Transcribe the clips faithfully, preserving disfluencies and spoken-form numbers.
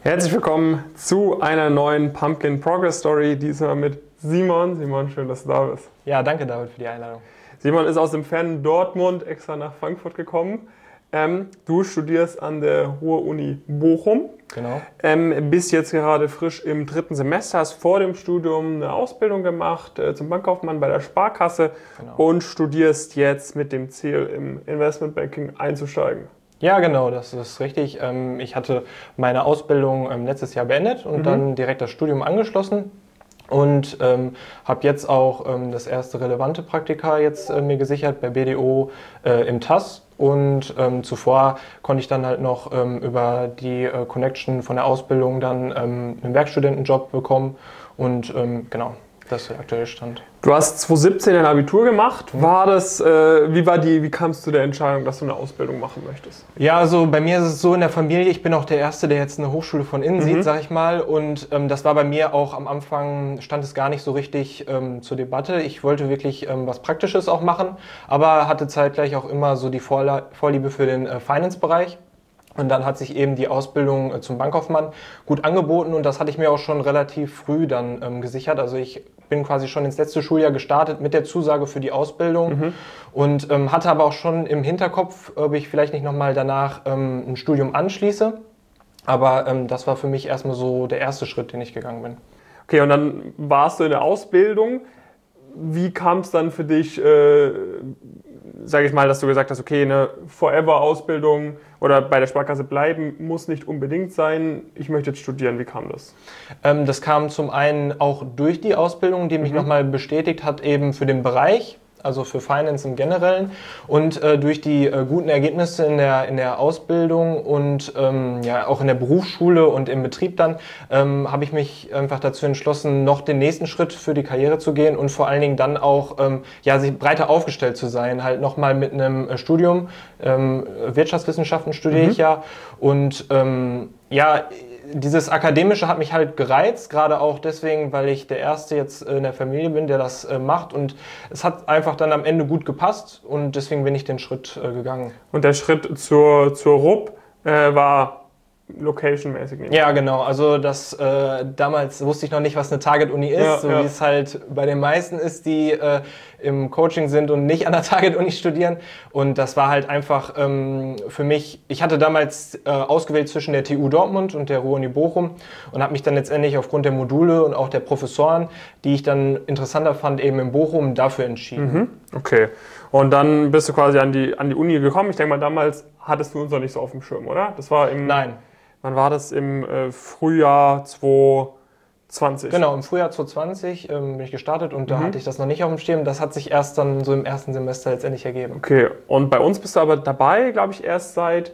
Herzlich willkommen zu einer neuen Pumpkin Progress Story, diesmal mit Simon. Simon, schön, dass du da bist. Ja, danke David für die Einladung. Simon ist aus dem fernen Dortmund extra nach Frankfurt gekommen. Ähm, du studierst an der Ruhr-Uni Bochum. Genau. Ähm, bist jetzt gerade frisch im dritten Semester, hast vor dem Studium eine Ausbildung gemacht äh, zum Bankkaufmann bei der Sparkasse Genau. und studierst jetzt mit dem Ziel, im Investmentbanking einzusteigen. Ja, genau, das ist richtig. Ich hatte meine Ausbildung letztes Jahr beendet und mhm. dann direkt das Studium angeschlossen und ähm, habe jetzt auch ähm, das erste relevante Praktika jetzt äh, mir gesichert bei B D O äh, im T A S. Und ähm, zuvor konnte ich dann halt noch ähm, über die äh, Connection von der Ausbildung dann ähm, einen Werkstudentenjob bekommen und ähm, genau. Das ist der aktuelle Stand. Du hast zwanzig siebzehn ein Abitur gemacht. War das, äh, wie war die, wie kamst du zu der Entscheidung, dass du eine Ausbildung machen möchtest? Ja, also bei mir ist es so in der Familie, ich bin auch der Erste, der jetzt eine Hochschule von innen mhm. sieht, sag ich mal. Und ähm, das war bei mir auch am Anfang, stand es gar nicht so richtig ähm, zur Debatte. Ich wollte wirklich ähm, was Praktisches auch machen, aber hatte zeitgleich auch immer so die Vorla- Vorliebe für den äh, Finance-Bereich. Und dann hat sich eben die Ausbildung äh, zum Bankkaufmann gut angeboten und das hatte ich mir auch schon relativ früh dann ähm, gesichert. Also ich bin quasi schon ins letzte Schuljahr gestartet mit der Zusage für die Ausbildung mhm. und ähm, hatte aber auch schon im Hinterkopf, ob ich vielleicht nicht nochmal danach ähm, ein Studium anschließe. Aber ähm, das war für mich erstmal so der erste Schritt, den ich gegangen bin. Okay, und dann warst du in der Ausbildung. Wie kam es dann für dich, äh, sage ich mal, dass du gesagt hast, okay, eine Forever-Ausbildung oder bei der Sparkasse bleiben muss nicht unbedingt sein, ich möchte jetzt studieren. Wie kam das? Ähm, das kam zum einen auch durch die Ausbildung, die mich mhm. nochmal bestätigt hat, eben für den Bereich, also für Finance im Generellen und äh, durch die äh, guten Ergebnisse in der, in der Ausbildung und ähm, ja, auch in der Berufsschule und im Betrieb dann, ähm, habe ich mich einfach dazu entschlossen, noch den nächsten Schritt für die Karriere zu gehen und vor allen Dingen dann auch ähm, ja, sich breiter aufgestellt zu sein, halt nochmal mit einem äh, Studium, ähm, Wirtschaftswissenschaften studiere mhm. ich ja und ähm, ja, dieses Akademische hat mich halt gereizt, gerade auch deswegen, weil ich der Erste jetzt in der Familie bin, der das äh, macht und es hat einfach dann am Ende gut gepasst und deswegen bin ich den Schritt äh, gegangen. Und der Schritt zur, zur R U P äh, war location-mäßig nicht? Ja, genau. Also das äh, damals wusste ich noch nicht, was eine Target-Uni ist, ja, so ja. wie es halt bei den meisten ist, die äh, im Coaching sind und nicht an der Target-Uni studieren. Und das war halt einfach ähm, für mich, ich hatte damals äh, ausgewählt zwischen der T U Dortmund und der Ruhr-Uni Bochum und habe mich dann letztendlich aufgrund der Module und auch der Professoren, die ich dann interessanter fand, eben in Bochum dafür entschieden. Mhm. Okay. Und dann bist du quasi an die, an die Uni gekommen. Ich denke mal, damals hattest du uns noch nicht so auf dem Schirm, oder? Das war im... Nein. Wann war das? Im äh, Frühjahr zwanzig zwanzig? Genau, im Frühjahr zwanzig zwanzig ähm, bin ich gestartet und mhm. da hatte ich das noch nicht auf dem Schirm. Das hat sich erst dann so im ersten Semester letztendlich ergeben. Okay, und bei uns bist du aber dabei, glaube ich, erst seit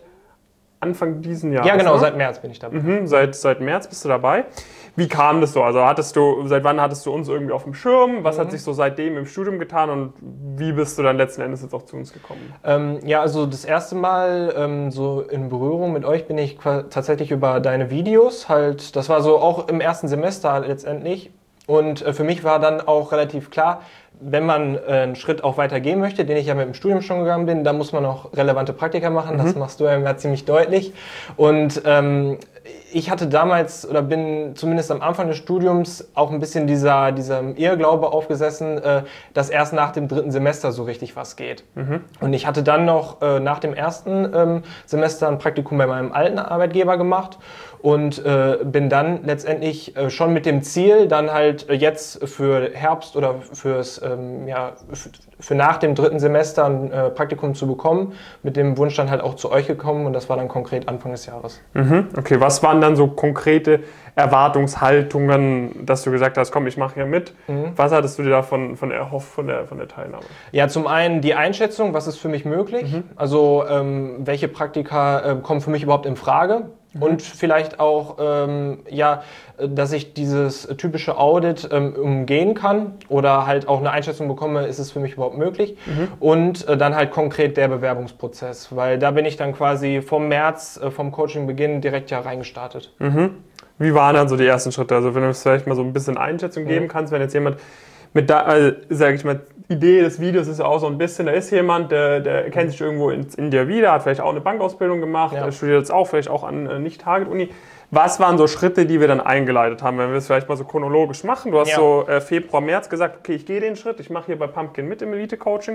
Anfang diesen Jahres. Ja, genau, ne? seit März bin ich dabei. Mhm, seit, seit März bist du dabei. Wie kam das so? Also hattest du, seit wann hattest du uns irgendwie auf dem Schirm? Was mhm. hat sich so seitdem im Studium getan und wie bist du dann letzten Endes jetzt auch zu uns gekommen? Ähm, ja, also das erste Mal ähm, so in Berührung mit euch bin ich tatsächlich über deine Videos halt, das war so auch im ersten Semester letztendlich und äh, für mich war dann auch relativ klar, wenn man äh, einen Schritt auch weiter gehen möchte, den ich ja mit dem Studium schon gegangen bin, dann muss man auch relevante Praktika machen. Mhm. Das machst du ja immer ziemlich deutlich. Und ähm, ich hatte damals oder bin zumindest am Anfang des Studiums auch ein bisschen dieser, diesem Irrglaube aufgesessen, äh, dass erst nach dem dritten Semester so richtig was geht. Mhm. Und ich hatte dann noch äh, nach dem ersten ähm, Semester ein Praktikum bei meinem alten Arbeitgeber gemacht und äh, bin dann letztendlich äh, schon mit dem Ziel, dann halt äh, jetzt für Herbst oder fürs ähm, ja, für nach dem dritten Semester ein äh, Praktikum zu bekommen, mit dem Wunsch dann halt auch zu euch gekommen und das war dann konkret Anfang des Jahres. Mhm. Okay, was waren dann so konkrete Erwartungshaltungen, dass du gesagt hast, komm, ich mache hier mit. Mhm. Was hattest du dir davon von erhofft, von der, von der Teilnahme? Ja, zum einen die Einschätzung, was ist für mich möglich? Mhm. Also ähm, welche Praktika äh, kommen für mich überhaupt in Frage? Mhm. Und vielleicht auch, ähm, ja, dass ich dieses typische Audit ähm, umgehen kann oder halt auch eine Einschätzung bekomme, ist es für mich überhaupt möglich? Mhm. Und äh, dann halt konkret der Bewerbungsprozess, weil da bin ich dann quasi vom März, äh, vom Coachingbeginn direkt ja reingestartet. Mhm. Wie waren dann so die ersten Schritte? Also wenn du uns vielleicht mal so ein bisschen Einschätzung geben mhm. kannst, wenn jetzt jemand mit, da, also, sag ich mal, Idee des Videos ist ja auch so ein bisschen, da ist jemand, der, der kennt sich irgendwo in, in dir wieder, hat vielleicht auch eine Bankausbildung gemacht, ja. studiert jetzt auch, vielleicht auch an äh, Nicht-Target-Uni. Was waren so Schritte, die wir dann eingeleitet haben, wenn wir es vielleicht mal so chronologisch machen? Du hast ja. so äh, Februar, März gesagt, okay, ich gehe den Schritt, ich mache hier bei Pumpkin mit im Elite-Coaching.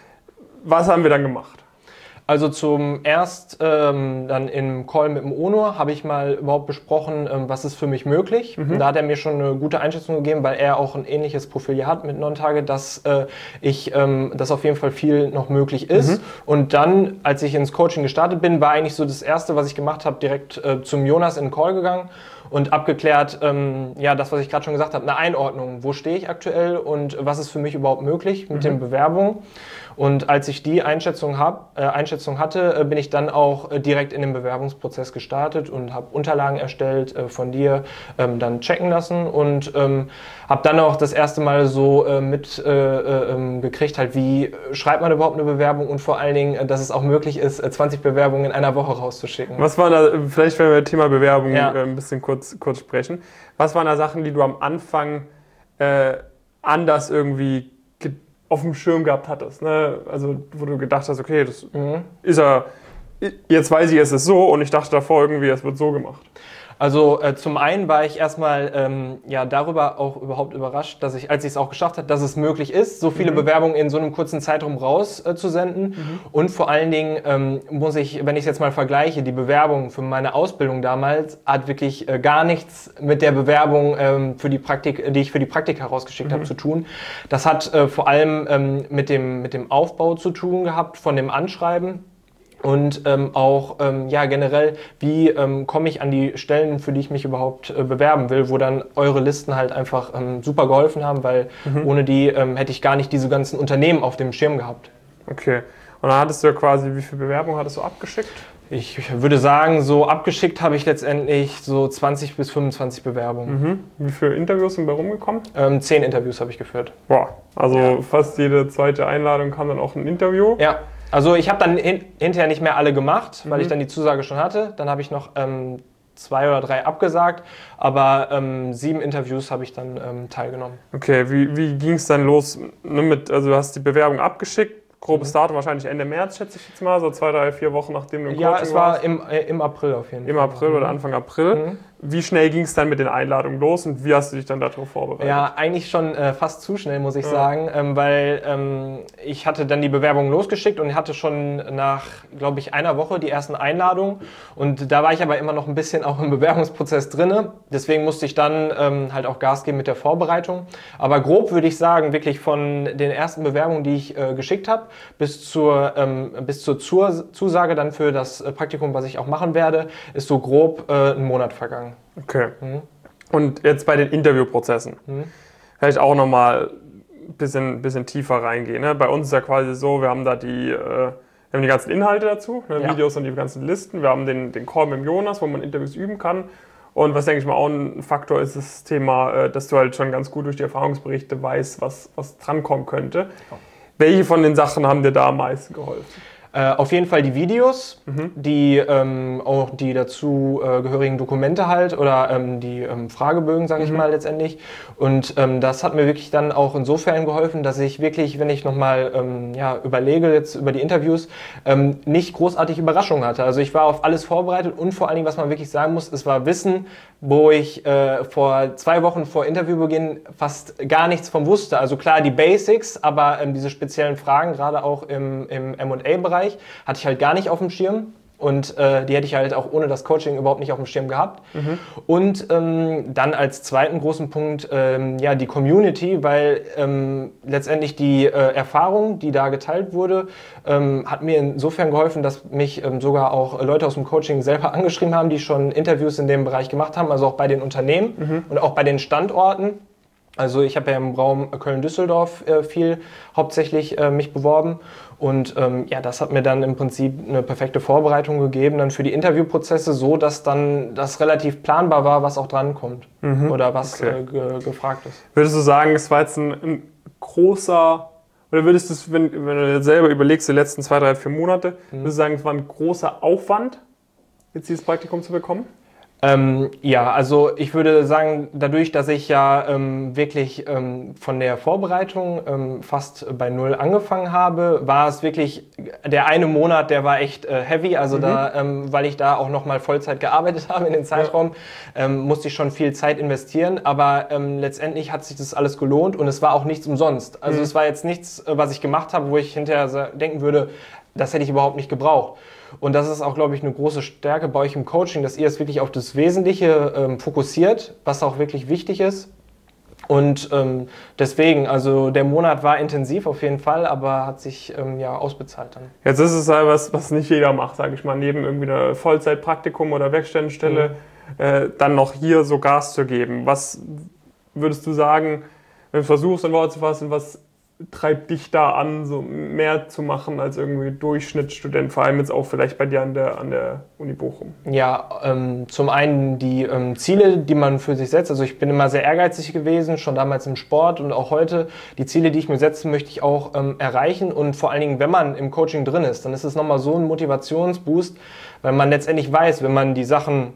Was haben wir dann gemacht? Also zum erst ähm, dann im Call mit dem Onur habe ich mal überhaupt besprochen, ähm, was ist für mich möglich. Mhm. Und da hat er mir schon eine gute Einschätzung gegeben, weil er auch ein ähnliches Profil hier hat mit Non-Target, dass äh, ich, ähm, dass auf jeden Fall viel noch möglich ist. Mhm. Und dann, als ich ins Coaching gestartet bin, war eigentlich so das Erste, was ich gemacht habe, direkt äh, zum Jonas in den Call gegangen und abgeklärt, ähm, ja, das, was ich gerade schon gesagt habe, eine Einordnung. Wo stehe ich aktuell und was ist für mich überhaupt möglich mit mhm. den Bewerbungen? Und als ich die Einschätzung, hab, äh, Einschätzung hatte, äh, bin ich dann auch äh, direkt in den Bewerbungsprozess gestartet und habe Unterlagen erstellt, äh, von dir ähm, dann checken lassen und ähm, habe dann auch das erste Mal so äh, mit äh, äh, gekriegt, halt, wie schreibt man überhaupt eine Bewerbung und vor allen Dingen, äh, dass es auch möglich ist, äh, zwanzig Bewerbungen in einer Woche rauszuschicken. Was waren da, vielleicht wenn wir das Thema Bewerbung ja. äh, ein bisschen kurz, kurz sprechen, was waren da Sachen, die du am Anfang äh, anders irgendwie auf dem Schirm gehabt hattest, ne? Also wo du gedacht hast, okay, das mhm. ist er, jetzt weiß ich, es ist so und ich dachte davor irgendwie, es wird so gemacht. Also äh, zum einen war ich erstmal ähm, ja, darüber auch überhaupt überrascht, dass ich, als ich es auch geschafft habe, dass es möglich ist, so viele mhm. Bewerbungen in so einem kurzen Zeitraum rauszusenden. Äh, mhm. Und vor allen Dingen ähm, muss ich, wenn ich es jetzt mal vergleiche, die Bewerbung für meine Ausbildung damals hat wirklich äh, gar nichts mit der Bewerbung, ähm, für die Praktik, die ich für die Praktika rausgeschickt mhm. habe, zu tun. Das hat äh, vor allem ähm, mit dem, mit dem Aufbau zu tun gehabt, von dem Anschreiben. Und ähm, auch ähm, ja, generell, wie ähm, komme ich an die Stellen, für die ich mich überhaupt äh, bewerben will, wo dann eure Listen halt einfach ähm, super geholfen haben, weil mhm. ohne die ähm, hätte ich gar nicht diese ganzen Unternehmen auf dem Schirm gehabt. Okay. Und dann hattest du ja quasi, wie viele Bewerbungen hattest du abgeschickt? Ich würde sagen, so abgeschickt habe ich letztendlich so zwanzig bis fünfundzwanzig Bewerbungen. Mhm. Wie viele Interviews sind bei rumgekommen? Ähm, zehn Interviews habe ich geführt. Boah, also ja. fast jede zweite Einladung kam dann auch ein Interview. Ja. Also ich habe dann hin, hinterher nicht mehr alle gemacht, weil mhm. ich dann die Zusage schon hatte. Dann habe ich noch ähm, zwei oder drei abgesagt, aber ähm, sieben Interviews habe ich dann ähm, teilgenommen. Okay, wie, wie ging es dann los? Ne, mit, also du hast die Bewerbung abgeschickt, grobes mhm. Datum wahrscheinlich Ende März, schätze ich jetzt mal, so zwei, drei, vier Wochen nachdem du im ja, Coaching warst. Ja, es war im, äh, im April auf jeden Im Fall. Im April mhm. oder Anfang April. Mhm. Wie schnell ging es dann mit den Einladungen los und wie hast du dich dann darauf vorbereitet? Ja, eigentlich schon äh, fast zu schnell, muss ich ja. sagen, ähm, weil ähm, ich hatte dann die Bewerbung losgeschickt und hatte schon nach, glaube ich, einer Woche die ersten Einladungen und da war ich aber immer noch ein bisschen auch im Bewerbungsprozess drin, deswegen musste ich dann ähm, halt auch Gas geben mit der Vorbereitung, aber grob würde ich sagen, wirklich von den ersten Bewerbungen, die ich äh, geschickt habe, bis zur, ähm, bis zur Zusage dann für das äh, Praktikum, was ich auch machen werde, ist so grob äh, ein Monat vergangen. Okay. Mhm. Und jetzt bei den Interviewprozessen. Mhm. Vielleicht auch nochmal ein bisschen, bisschen tiefer reingehen. Ne? Bei uns ist ja quasi so, wir haben da die, äh, wir haben die ganzen Inhalte dazu, ne? ja. Videos und die ganzen Listen. Wir haben den, den Call mit dem Jonas, wo man Interviews üben kann. Und was, denke ich mal, auch ein Faktor ist, das Thema, äh, dass du halt schon ganz gut durch die Erfahrungsberichte weißt, was, was drankommen könnte. Oh. Welche von den Sachen haben dir da am meisten geholfen? Äh, auf jeden Fall die Videos, mhm. die ähm, auch die dazu äh, gehörigen Dokumente halt oder ähm, die ähm, Fragebögen, sage ich mhm. mal letztendlich. Und ähm, das hat mir wirklich dann auch insofern geholfen, dass ich wirklich, wenn ich nochmal ähm, ja, überlege jetzt über die Interviews, ähm, nicht großartig Überraschungen hatte. Also ich war auf alles vorbereitet und vor allen Dingen, was man wirklich sagen muss, es war Wissen, wo ich äh, vor zwei Wochen vor Interviewbeginn fast gar nichts von wusste. Also klar die Basics, aber ähm, diese speziellen Fragen, gerade auch im, im M und A-Bereich, hatte ich halt gar nicht auf dem Schirm und äh, die hätte ich halt auch ohne das Coaching überhaupt nicht auf dem Schirm gehabt. Mhm. Und ähm, dann als zweiten großen Punkt ähm, ja die Community, weil ähm, letztendlich die äh, Erfahrung, die da geteilt wurde, ähm, hat mir insofern geholfen, dass mich ähm, sogar auch Leute aus dem Coaching selber angeschrieben haben, die schon Interviews in dem Bereich gemacht haben, also auch bei den Unternehmen mhm. und auch bei den Standorten. Also ich habe ja im Raum Köln-Düsseldorf äh, viel hauptsächlich äh, mich beworben und ähm, ja, das hat mir dann im Prinzip eine perfekte Vorbereitung gegeben dann für die Interviewprozesse, so dass dann das relativ planbar war, was auch drankommt mhm. oder was okay. äh, ge- gefragt ist. Würdest du sagen, es war jetzt ein, ein großer, oder würdest du, wenn, wenn du jetzt selber überlegst, die letzten zwei, drei, vier Monate, mhm. würdest du sagen, es war ein großer Aufwand, jetzt dieses Praktikum zu bekommen? Ähm, ja, also ich würde sagen, dadurch, dass ich ja ähm, wirklich ähm, von der Vorbereitung ähm, fast bei Null angefangen habe, war es wirklich der eine Monat, der war echt äh, heavy, also mhm. da, ähm, weil ich da auch nochmal Vollzeit gearbeitet habe in den Zeitraum, ja. ähm, musste ich schon viel Zeit investieren, aber ähm, letztendlich hat sich das alles gelohnt und es war auch nichts umsonst. Also mhm. es war jetzt nichts, was ich gemacht habe, wo ich hinterher denken würde, das hätte ich überhaupt nicht gebraucht. Und das ist auch, glaube ich, eine große Stärke bei euch im Coaching, dass ihr es wirklich auf das Wesentliche ähm, fokussiert, was auch wirklich wichtig ist. Und ähm, deswegen, also der Monat war intensiv auf jeden Fall, aber hat sich ähm, ja ausbezahlt dann. Jetzt ist es halt was, was nicht jeder macht, sage ich mal, neben irgendwie einer Vollzeitpraktikum oder Werkstättenstelle, mhm. äh, dann noch hier so Gas zu geben. Was würdest du sagen, wenn du versuchst, ein Wort zu fassen, was treibt dich da an, so mehr zu machen als irgendwie Durchschnittsstudent, vor allem jetzt auch vielleicht bei dir an der, an der Uni Bochum? Ja, ähm, zum einen die ähm, Ziele, die man für sich setzt. Also ich bin immer sehr ehrgeizig gewesen, schon damals im Sport und auch heute. Die Ziele, die ich mir setze, möchte ich auch ähm, erreichen und vor allen Dingen, wenn man im Coaching drin ist, dann ist es nochmal so ein Motivationsboost, weil man letztendlich weiß, wenn man die Sachen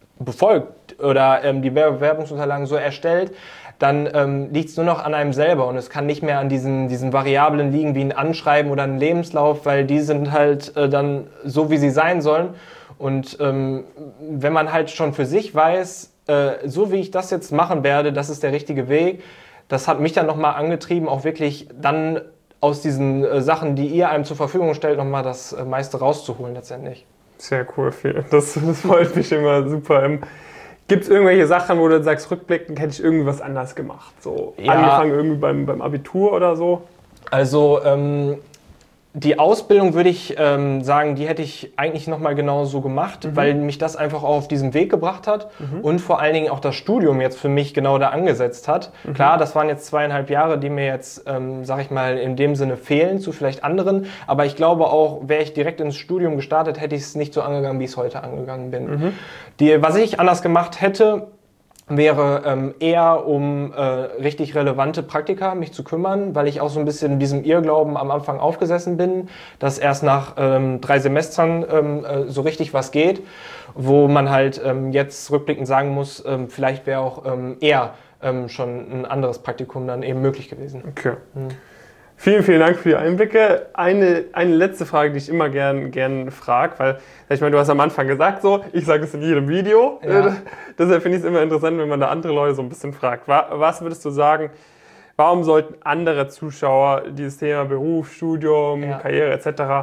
befolgt oder ähm, die Bewerbungsunterlagen so erstellt, dann ähm, liegt es nur noch an einem selber und es kann nicht mehr an diesen, diesen Variablen liegen wie ein Anschreiben oder ein Lebenslauf, weil die sind halt äh, dann so, wie sie sein sollen. Und ähm, wenn man halt schon für sich weiß, äh, so wie ich das jetzt machen werde, das ist der richtige Weg, das hat mich dann nochmal angetrieben, auch wirklich dann aus diesen äh, Sachen, die ihr einem zur Verfügung stellt, nochmal das äh, meiste rauszuholen letztendlich. Sehr cool, das, das freut mich immer super. Gibt es irgendwelche Sachen, wo du sagst, rückblickend hätte ich irgendwie was anders gemacht? So ja. Angefangen irgendwie beim, beim Abitur oder so? Also ähm, die Ausbildung würde ich ähm, sagen, die hätte ich eigentlich nochmal genau so gemacht, mhm. weil mich das einfach auch auf diesen Weg gebracht hat mhm. und vor allen Dingen auch das Studium jetzt für mich genau da angesetzt hat. Mhm. Klar, das waren jetzt zweieinhalb Jahre, die mir jetzt, ähm, sag ich mal, in dem Sinne fehlen zu vielleicht anderen, aber ich glaube auch, wäre ich direkt ins Studium gestartet, hätte ich es nicht so angegangen, wie ich es heute angegangen bin. Mhm. Die, was ich anders gemacht hätte, wäre ähm, eher um äh, richtig relevante Praktika mich zu kümmern, weil ich auch so ein bisschen in diesem Irrglauben am Anfang aufgesessen bin, dass erst nach ähm, drei Semestern ähm, äh, so richtig was geht, wo man halt ähm, jetzt rückblickend sagen muss, ähm, vielleicht wäre auch ähm, eher ähm, schon ein anderes Praktikum dann eben möglich gewesen. Okay. Hm. Vielen, vielen Dank für die Einblicke. Eine, eine letzte Frage, die ich immer gern, gern frage, weil ich meine, du hast am Anfang gesagt so, ich sage es in jedem Video. Ja. Deshalb finde ich es immer interessant, wenn man da andere Leute so ein bisschen fragt. Was würdest du sagen, warum sollten andere Zuschauer dieses Thema Beruf, Studium, ja. Karriere et cetera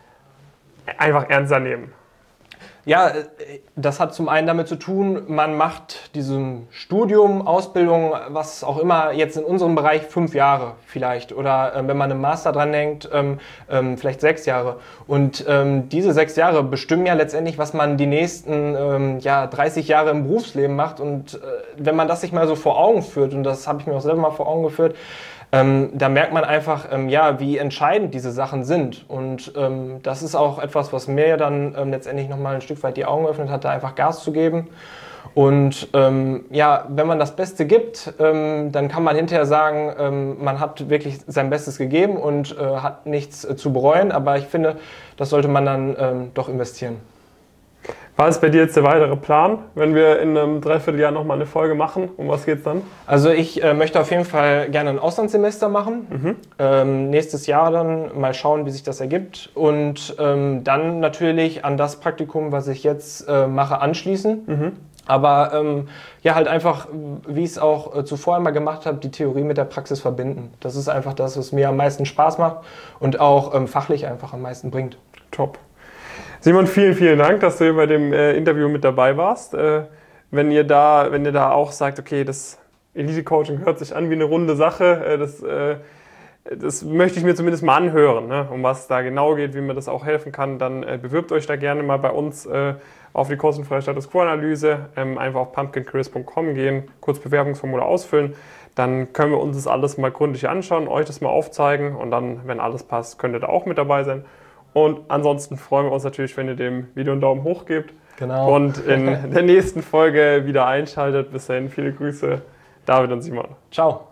einfach ernster nehmen? Ja, das hat zum einen damit zu tun, man macht diesem Studium, Ausbildung, was auch immer, jetzt in unserem Bereich fünf Jahre vielleicht oder äh, wenn man einen Master dran denkt, ähm, ähm, vielleicht sechs Jahre. Und ähm, diese sechs Jahre bestimmen ja letztendlich, was man die nächsten ähm, ja, dreißig Jahre im Berufsleben macht. Und äh, wenn man das sich mal so vor Augen führt, und das habe ich mir auch selber mal vor Augen geführt, Ähm, da merkt man einfach, ähm, ja, wie entscheidend diese Sachen sind. Und ähm, das ist auch etwas, was mir dann ähm, letztendlich nochmal ein Stück weit die Augen geöffnet hat, da einfach Gas zu geben. Und ähm, ja, wenn man das Beste gibt, ähm, dann kann man hinterher sagen, ähm, man hat wirklich sein Bestes gegeben und äh, hat nichts äh, zu bereuen. Aber ich finde, das sollte man dann ähm, doch investieren. Was ist bei dir jetzt der weitere Plan, wenn wir in einem Dreivierteljahr nochmal eine Folge machen? Um was geht's dann? Also ich äh, möchte auf jeden Fall gerne ein Auslandssemester machen. Mhm. Ähm, nächstes Jahr dann mal schauen, wie sich das ergibt. Und ähm, dann natürlich an das Praktikum, was ich jetzt äh, mache, anschließen. Mhm. Aber ähm, ja, halt einfach, wie ich es auch äh, zuvor einmal gemacht habe, die Theorie mit der Praxis verbinden. Das ist einfach das, was mir am meisten Spaß macht und auch ähm, fachlich einfach am meisten bringt. Top. Simon, vielen, vielen Dank, dass du hier bei dem äh, Interview mit dabei warst. Äh, wenn ihr da, wenn ihr da auch sagt, okay, das Elite-Coaching hört sich an wie eine runde Sache, äh, das, äh, das möchte ich mir zumindest mal anhören, ne? Um was es da genau geht, wie mir das auch helfen kann, dann äh, bewirbt euch da gerne mal bei uns äh, auf die kostenfreie Status Quo-Analyse. Ähm, einfach auf pumpkin careers punkt com gehen, kurz Bewerbungsformular ausfüllen. Dann können wir uns das alles mal gründlich anschauen, euch das mal aufzeigen und dann, wenn alles passt, könnt ihr da auch mit dabei sein. Und ansonsten freuen wir uns natürlich, wenn ihr dem Video einen Daumen hoch gebt. Genau. Und in der nächsten Folge wieder einschaltet. Bis dahin, viele Grüße, David und Simon. Ciao.